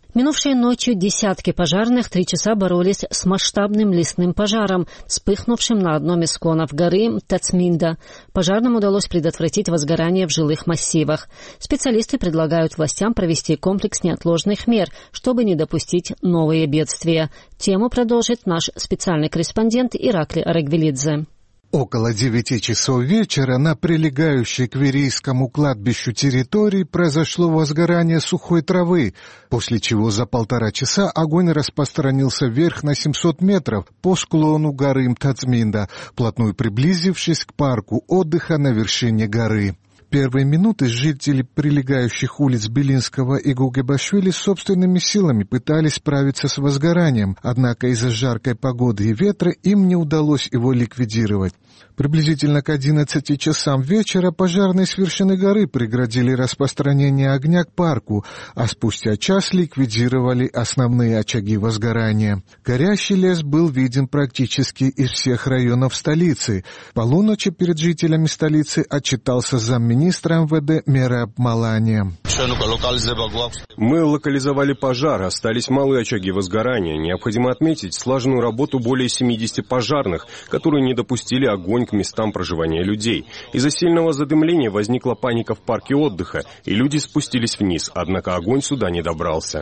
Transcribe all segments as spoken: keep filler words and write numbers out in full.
Минувшей ночью десятки пожарных три часа боролись с масштабным лесным пожаром, вспыхнувшим на одном из склонов горы Тацминда. Пожарным удалось предотвратить возгорание в жилых массивах. Специалисты предлагают властям провести комплекс неотложных мер, чтобы не допустить новые бедствия. Тему продолжит наш специальный корреспондент Иракли Арагвелидзе. Около девяти часов вечера на прилегающей к Верийскому кладбищу территории произошло возгорание сухой травы, после чего за полтора часа огонь распространился вверх на семьсот метров по склону горы Тацминда, вплотную приблизившись к парку отдыха на вершине горы. Первые минуты жители прилегающих улиц Белинского и Гугебашвили собственными силами пытались справиться с возгоранием, однако из-за жаркой погоды и ветра им не удалось его ликвидировать. Приблизительно к одиннадцати часам вечера пожарные с вершины горы преградили распространение огня к парку, а спустя час ликвидировали основные очаги возгорания. Горящий лес был виден практически из всех районов столицы. Полуночи перед жителями столицы отчитался замминистра эм вэ дэ Мераб Малания. Мы локализовали пожар, остались малые очаги возгорания. Необходимо отметить слаженную работу более семидесяти пожарных, которые не допустили огонь к местам проживания людей. Из-за сильного задымления возникла паника в парке отдыха, и люди спустились вниз, однако огонь сюда не добрался.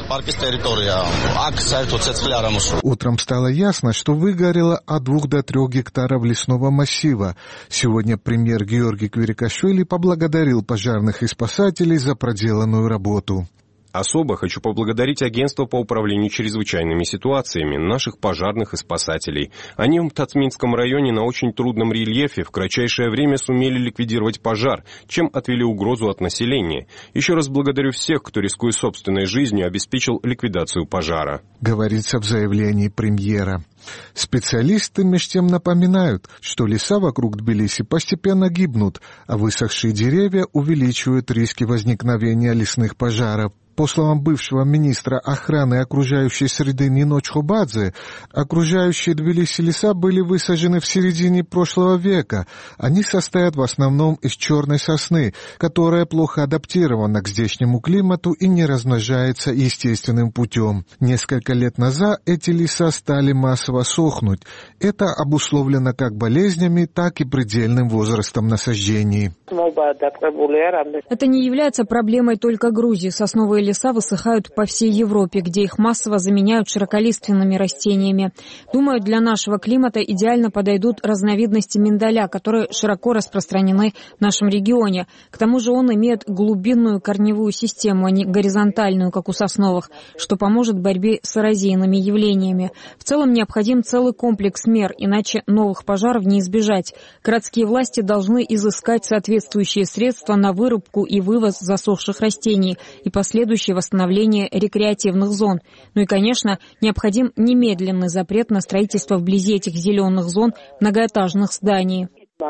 Утром стало ясно, что выгорело от двух до трех гектаров лесного массива. Сегодня премьер Георгий Квирикашвили поблагодарил пожарных и спасателей за проделанную работу. Особо хочу поблагодарить Агентство по управлению чрезвычайными ситуациями, наших пожарных и спасателей. Они в Тацминском районе на очень трудном рельефе в кратчайшее время сумели ликвидировать пожар, чем отвели угрозу от населения. Еще раз благодарю всех, кто, рискуя собственной жизнью, обеспечил ликвидацию пожара. Говорится в заявлении премьера. Специалисты меж тем напоминают, что леса вокруг Тбилиси постепенно гибнут, а высохшие деревья увеличивают риски возникновения лесных пожаров. По словам бывшего министра охраны окружающей среды Нино Чхобадзе, окружающие Тбилиси леса были высажены в середине прошлого века. Они состоят в основном из черной сосны, которая плохо адаптирована к здешнему климату и не размножается естественным путем. Несколько лет назад эти леса стали массово сохнуть. Это обусловлено как болезнями, так и предельным возрастом насаждений. Это не является проблемой только Грузии. Сосновые леса высыхают по всей Европе, где их массово заменяют широколиственными растениями. Думаю, для нашего климата идеально подойдут разновидности миндаля, которые широко распространены в нашем регионе. К тому же он имеет глубинную корневую систему, а не горизонтальную, как у сосновых, что поможет в борьбе с эрозийными явлениями. В целом необходим целый комплекс мер, иначе новых пожаров не избежать. Городские власти должны изыскать соответствующие средства на вырубку и вывоз засохших растений и последующее восстановление рекреативных зон. Ну и, конечно, необходим немедленный запрет на строительство вблизи этих зеленых зон многоэтажных зданий.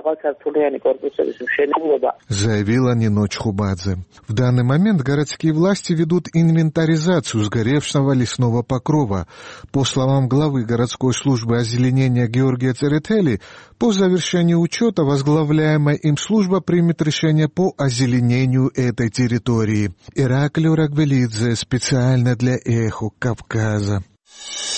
Заявила Нино Чхобадзе. В данный момент городские власти ведут инвентаризацию сгоревшего лесного покрова. По словам главы городской службы озеленения Георгия Церетели, по завершению учета возглавляемая им служба примет решение по озеленению этой территории. Иракли Арагвелидзе специально для Эхо Кавказа.